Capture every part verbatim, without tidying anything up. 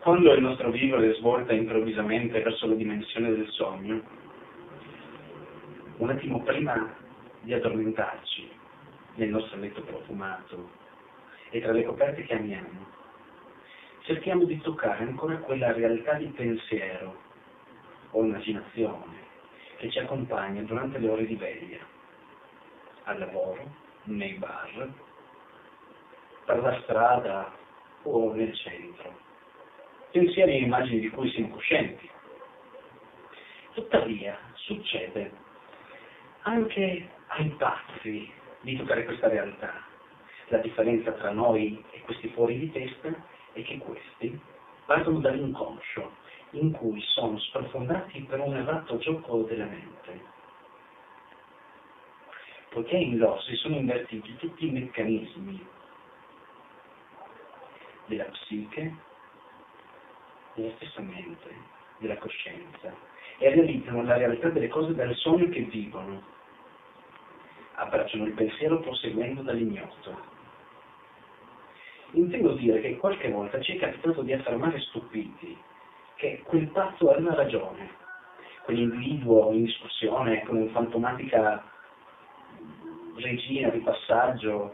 Quando il nostro vivere svolta improvvisamente verso la dimensione del sogno, un attimo prima di addormentarci nel nostro letto profumato e tra le coperte che amiamo, cerchiamo di toccare ancora quella realtà di pensiero o immaginazione che ci accompagna durante le ore di veglia, al lavoro, nei bar, per la strada o nel centro. Pensieri e immagini di cui siamo coscienti. Tuttavia, succede anche ai pazzi di toccare questa realtà. La differenza tra noi e questi fuori di testa è che questi partono dall'inconscio, in cui sono sprofondati per un errato gioco della mente. Poiché in loro si sono invertiti tutti i meccanismi della psiche, della stessa mente, della coscienza, e realizzano la realtà delle cose dal sogno che vivono. Abbracciano il pensiero proseguendo dall'ignoto. Intendo dire che qualche volta ci è capitato di affermare stupiti che quel pazzo aveva ragione, quell'individuo in discussione con una fantomatica regina di passaggio.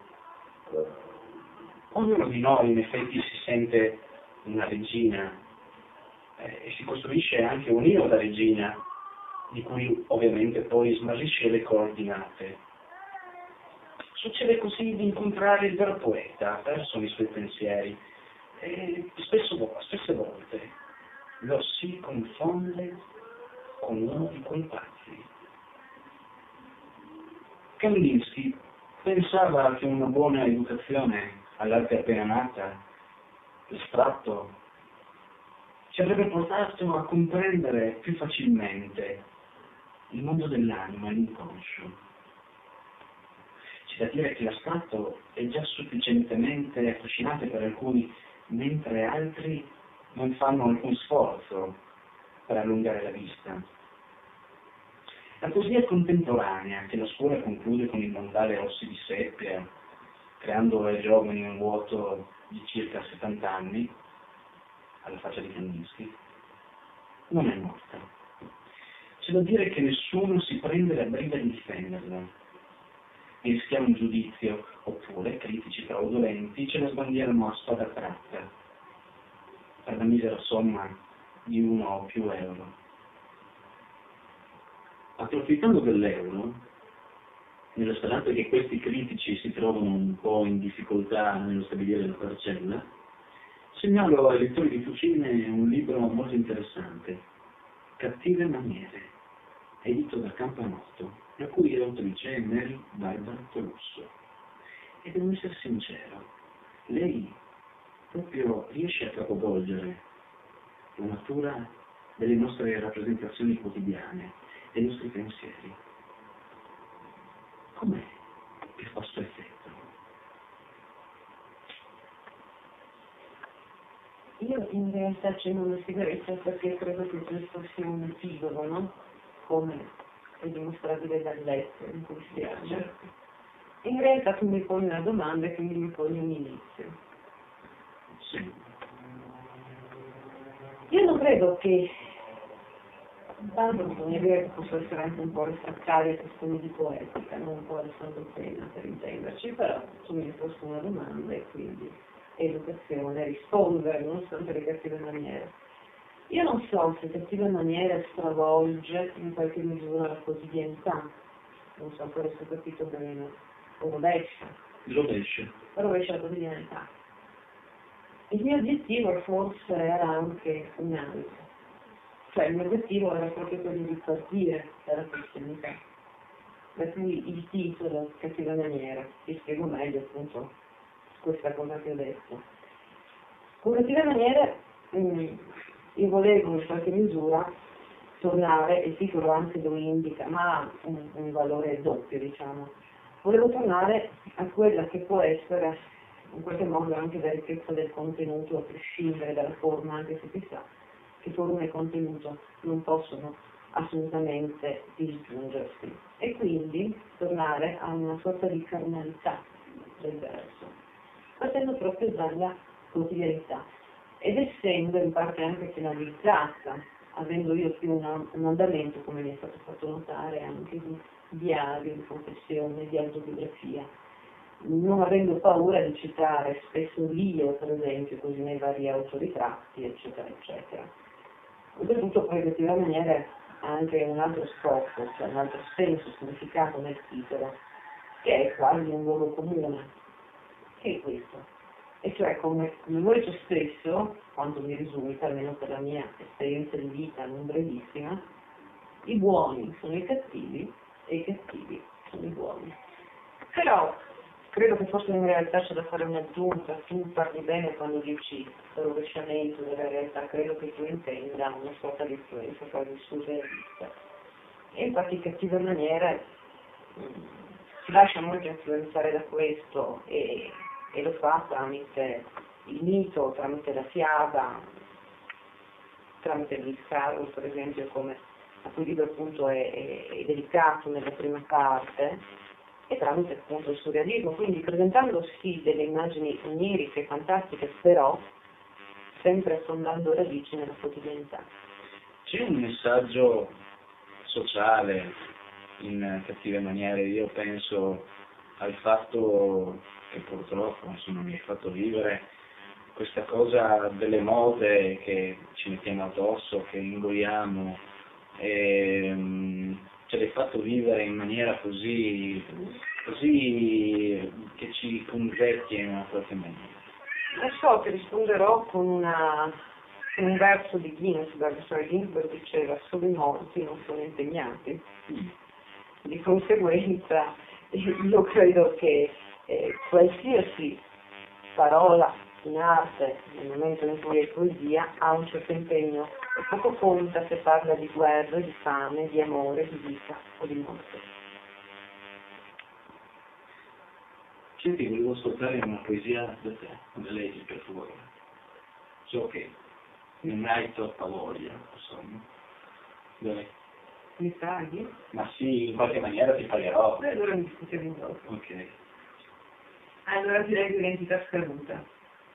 Ognuno di noi in effetti si sente una regina eh, e si costruisce anche un io da regina, di cui ovviamente poi smarrisce le coordinate. Succede così di incontrare il vero poeta, perso nei suoi pensieri, e spesso, spesse volte lo si confonde con uno di quei pazzi. Kandinsky pensava che una buona educazione all'arte appena nata, l'estratto, ci avrebbe portato a comprendere più facilmente il mondo dell'anima e l'inconscio. C'è da dire che l'astratto è già sufficientemente affascinante per alcuni, mentre altri non fanno alcun sforzo per allungare la vista. La poesia contemporanea, che la scuola conclude con il montare Rossi di seppia, creando ai giovani un vuoto di circa settanta anni, alla faccia di Kandinsky, non è morta. C'è da dire che nessuno si prende la briga di difenderla. E rischiamo un giudizio, oppure, critici fraudolenti, ce la sbandierano a spada tratta, per la misera somma di uno o più euro. Approfittando dell'euro, nello speranza che questi critici si trovano un po' in difficoltà nello stabilire la parcella, segnalo ai lettori di Fucine un libro molto interessante, Cattive maniere, edito da Campanotto, la cui autrice è Mary Barbara Tolusso. E devo essere sincero, lei proprio riesce a capovolgere la natura delle nostre rappresentazioni quotidiane, dei nostri pensieri. Com'è che fa questo effetto? Io in realtà accendo una sigaretta perché credo che questo sia un epigolo, no? Come è dimostrabile dal letto in cui siamo. In realtà tu mi poni una domanda e quindi mi poni un inizio. Sì. Io non credo che tanto bisogna dire che possa essere anche un po' refrattaria a questioni di poetica, non un po' Alessandro Penna per intenderci, però tu mi hai posto una domanda e quindi educazione, rispondere, nonostante le cattive maniere. Io non so se cattive maniere stravolge in qualche misura la quotidianità, non so per essere capito bene, o rovescia. Rovescia. Rovescia la quotidianità. Il mio obiettivo forse era anche un altro, cioè il mio obiettivo era proprio quello di partire dalla quotidianità, per cui il titolo cattive maniere, ti spiego meglio appunto questa cosa che ho detto. Con cattive maniere mh, io volevo in qualche misura tornare, il titolo anche lo indica, ma ha un, un valore doppio, diciamo. Volevo tornare a quella che può essere in qualche modo anche la ricchezza del contenuto, a prescindere dalla forma, anche se si sa che forma e contenuto non possono assolutamente disgiungersi. E quindi tornare a una sorta di carnalità del verso, partendo proprio dalla quotidianità. ed essendo in parte anche finalizzata, avendo io più un, un andamento, come mi è stato fatto notare, anche di diario, di confessione, di autobiografia, non avendo paura di citare spesso io, per esempio, così nei vari autoritratti, eccetera, eccetera. Oltretutto poi effettiva maniera ha anche un altro scopo, cioè un altro senso, significato nel titolo, che è quasi un luogo comune, che è questo. E cioè come, come vuoi tu stesso, quanto mi risulta, almeno per la mia esperienza di vita non brevissima, i buoni sono i cattivi e i cattivi sono i buoni. Però credo che forse in realtà c'è da fare un'aggiunta, tu parli bene quando dici rovesciamento della realtà, credo che tu intenda una sorta di influenza quasi surrealista. E infatti in cattive maniere mh, si lascia molto influenzare da questo e, e lo fa tramite il mito, tramite la fiaba, tramite Lewis Carroll per esempio, come a cui libro appunto è, è, è dedicato nella prima parte, e tramite appunto il surrealismo, quindi presentando sì delle immagini oniriche, fantastiche, però sempre affondando radici nella quotidianità. C'è un messaggio sociale in cattive maniere, io penso al fatto che purtroppo insomma, mi hai fatto vivere questa cosa delle mode che ci mettiamo addosso, che ingoiamo, e, ce l'hai fatto vivere in maniera così, così che ci convecchia in una qualche maniera. E so che risponderò con, una, con un verso di Ginsberg, cioè Ginsberg diceva solo i morti non sono impegnati. Mm. Di conseguenza io credo che eh, qualsiasi parola in arte, nel momento in cui è poesia, ha un certo impegno e poco conta se parla di guerra, di fame, di amore, di vita o di morte. Senti, volevo ascoltare una poesia da te, da leggi per favore. So che non hai troppa voglia, insomma. Dai. Mi paghi? Ma sì, in qualche maniera ti pagherò. E allora mi discutevi dopo. Ok. Allora direi che l'identità scaduta.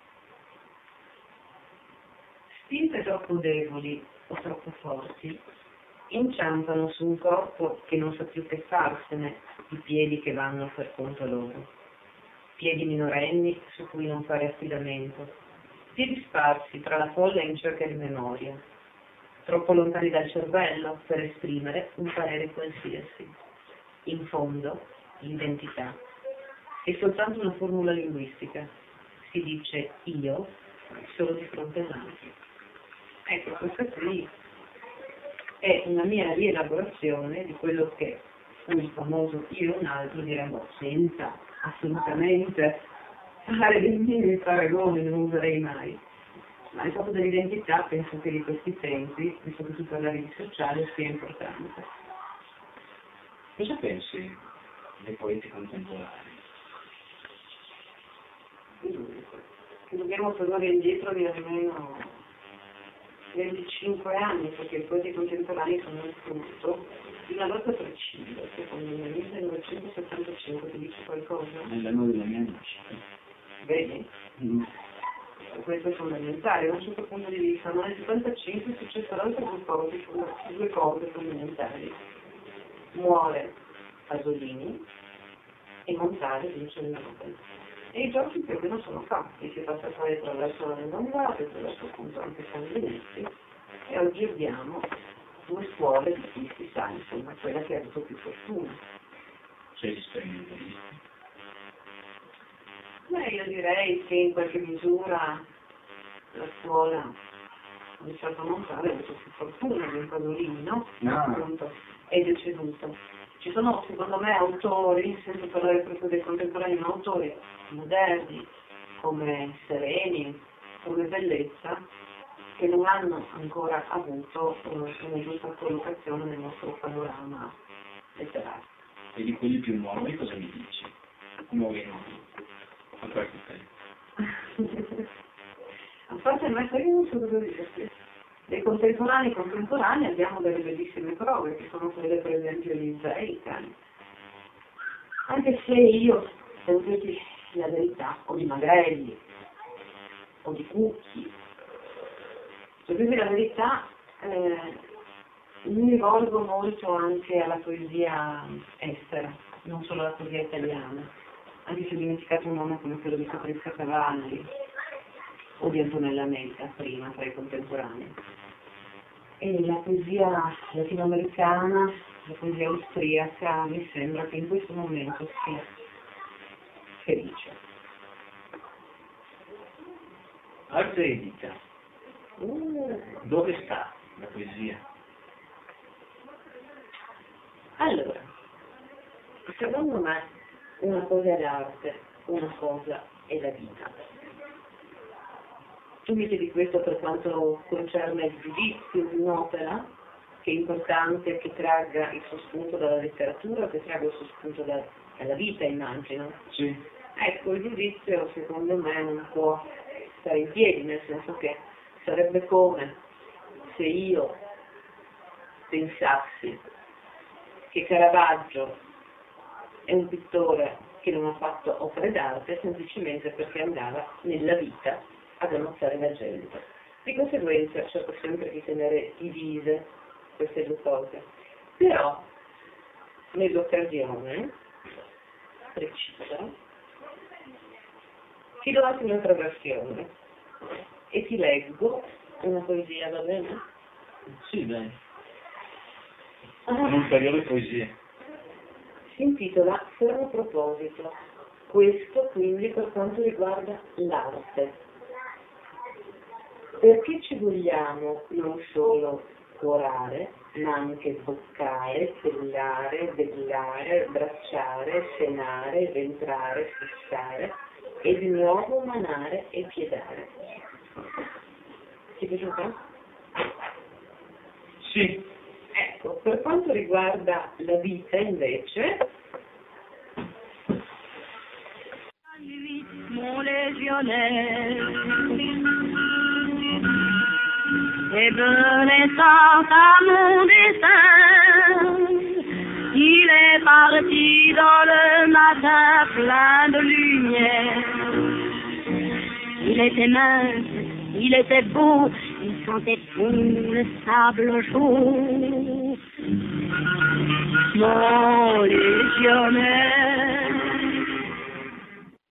Spinte troppo deboli o troppo forti inciampano su un corpo che non sa più che farsene i piedi che vanno per conto loro. Piedi minorenni su cui non fare affidamento, piedi sparsi tra la folla in cerca di memoria, troppo lontani dal cervello per esprimere un parere qualsiasi. In fondo, l'identità è soltanto una formula linguistica. Si dice io solo di fronte all'altro. Ecco, questa qui è una mia rielaborazione di quello che fu il famoso io e un altro, diremmo senza assolutamente fare dei minimi paragoni, non userei mai. Ma il fatto dell'identità penso che di questi tempi, visto che tu parlavi di sociale, sia importante. Cosa pensi dei poeti contemporanei? Che dobbiamo tornare indietro di almeno venticinque anni, perché i poeti contemporanei sono il frutto di una lotta precisa, secondo me, millenovecentosettantacinque, ti dice qualcosa? Nell'anno della mia nascita. Vedi? Mm. Questo è fondamentale, da un certo punto di vista, ma nel settantacinque è successo l'altro due cose, due cose fondamentali. Muore Pasolini e Montale vince il Nobel. E i giochi più o meno sono fatti, si passa poi attraverso la Longobardia, attraverso appunto anche Sanguinetti, e oggi abbiamo due scuole di cui si sa, insomma, quella che ha avuto più fortuna. C'è gli sperimentalisti. Beh, io direi che in qualche misura la scuola di Salvo Montale ha avuto più fortuna di Pasolini, no? No. Appunto, è deceduto. Ci sono, secondo me, autori, senza parlare proprio dei contemporanei, ma autori moderni, come Sereni, come Bellezza, che non hanno ancora avuto una giusta collocazione nel nostro panorama letterario. E di quelli più nuovi cosa mi dici? Nuovi nuovi. A qualche tempo. A parte il maestro, io non so cosa dirti. Dei contemporanei contemporanei abbiamo delle bellissime prove, che sono quelle per esempio di Zeikan. Anche se io, devo dirti la verità, o di Magrelli, o di Cucchi, quindi la verità, eh, mi rivolgo molto anche alla poesia estera, non solo alla poesia italiana, anche se ho dimenticato un nome come quello di Patrizia Cavalli o di Antonella Menta, prima, tra i contemporanei. E la poesia latinoamericana, la poesia austriaca, mi sembra che in questo momento sia felice. Arte e vita. Uh. Dove sta la poesia? Allora, secondo me una cosa è l'arte, una cosa è la vita. Tu mi chiedi questo per quanto concerne il giudizio di un'opera, che è importante che tragga il suo spunto dalla letteratura, che tragga il suo spunto da, dalla vita, immagino. Sì. Ecco, il giudizio secondo me non può stare in piedi, nel senso che sarebbe come se io pensassi che Caravaggio è un pittore che non ha fatto opere d'arte semplicemente perché andava nella vita ad ammazzare la gente. Di conseguenza cerco sempre di tenere divise queste due cose. Però, nell'occasione precisa, ti do anche un'altra versione e ti leggo una poesia, va bene? Sì, dai. Ah. Un ulteriore poesia. Si intitola Fermo proposito. Questo quindi per quanto riguarda l'arte. Perché ci vogliamo non solo curare, ma anche toccare, sellare, vegliare, abbracciare, cenare, ventrare, fissare e di nuovo manare e piedare. Ti è piaciuta? Sì. Ecco, per quanto riguarda la vita invece, mon légionnaire et renaissant à mon destin, il est parti dans le matin plein de lumière. Il était mince, il était beau, il sentait bon le sable chaud. Mon légionnaire